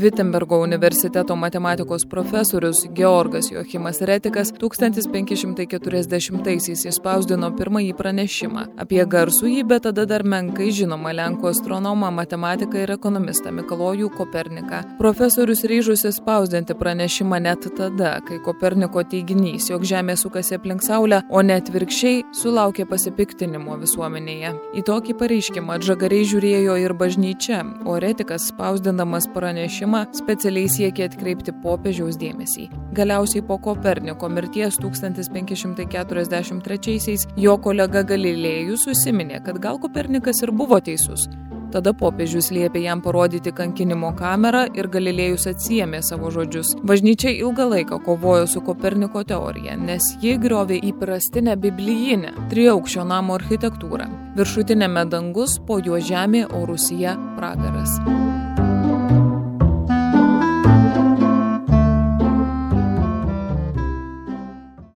Vitembergo universiteto matematikos profesorius Georgas Joachimas Retikas 1540-aisiais išspausdino pirmąjį pranešimą apie garsųjį, bet tada dar menkai žinomą lenkų astronomą, matematiką ir ekonomistą Mikalojų Koperniką. Profesorius ryžosi spausdinti pranešimą net tada, kai Koperniko teiginys, jog Žemė sukasi aplink Saulę, o ne atvirkščiai, sulaukė pasipiktinimo visuomenėje. Į tokį pareiškimą atžagariai žiūrėjo ir bažnyčia, o Retikas, spausdindamas pranešimą, specialiai siekė atkreipti popiežiaus dėmesį. Galiausiai po Koperniko mirties 1543-aisiais jo kolega Galilėjus užsiminė, kad gal Kopernikas ir buvo teisus. Tada popiežius liepė jam parodyti kankinimo kamerą ir Galilėjus atsiėmė savo žodžius. Bažnyčia ilgą laiką kovojo su Koperniko teorija, nes ji griovė įprastinę biblijinę triaukščio namo architektūrą. Viršutinėme dangus, po juo žemė, o rūsyje pragaras.